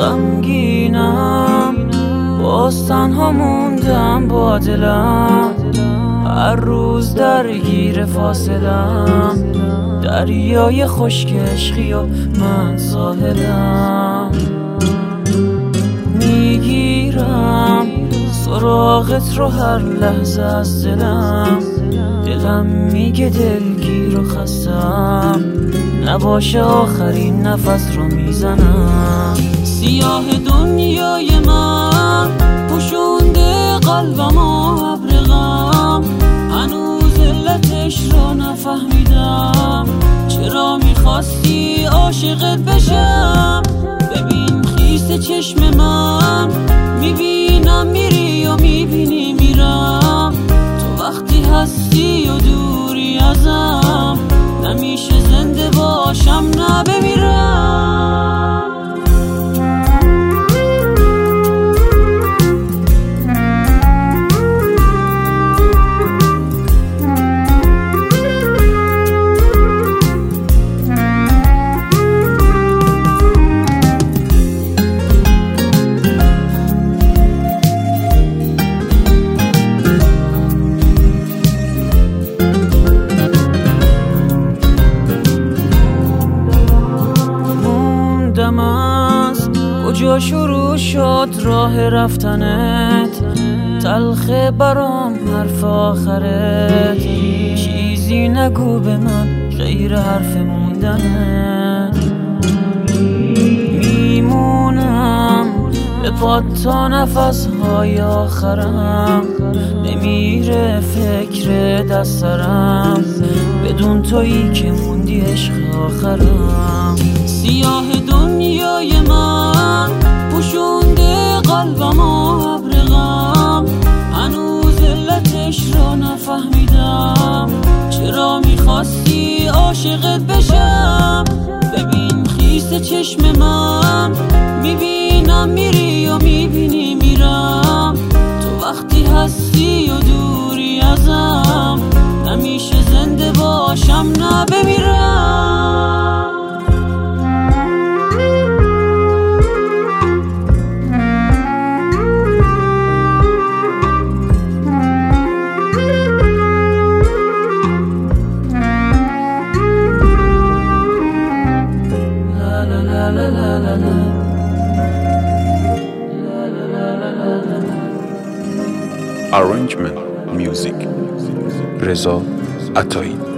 غمگینم، باز تنها موندم با دلم، هر روز درگیر فاصلم، دریای خشک عشقی و من ساحلم. میگیرم سراغت رو هر لحظه از دلم میگه دلگیر و خستم، نباشه آخرین نفس رو میزنم. سیاه دنیای من پوشونده قلبم و ابر غم، هنوز علتش رو نفهمیدم، چرا میخواستی عاشقت بشم. ببین خیس چشم من، میبینم میری و میبینی میرم، تو وقتی هستی و دوری ازم، نمیشه زنده باشم نه بمیرم. کجا شروع شد راه رفتنت، تلخه برام حرف آخرت، چیزی نگو به من غیر حرف موندنت. میمونم به پات تا نفسهای آخرم، نمیره فکر دست سرم، بدون تویی که موندی عشق آخرم. سیاه دنیای من پوشونده قلبم و ابر غم، هنوز علتش رو نفهمیدم، چرا میخواستی عاشقت بشم. ببین خیس چشم من، میبینم میری و میبینی میرم، تو وقتی هستی و دوری ازم، نمیشه زنده باشم نه بمیرم. Arrangement Music رضا عطایی.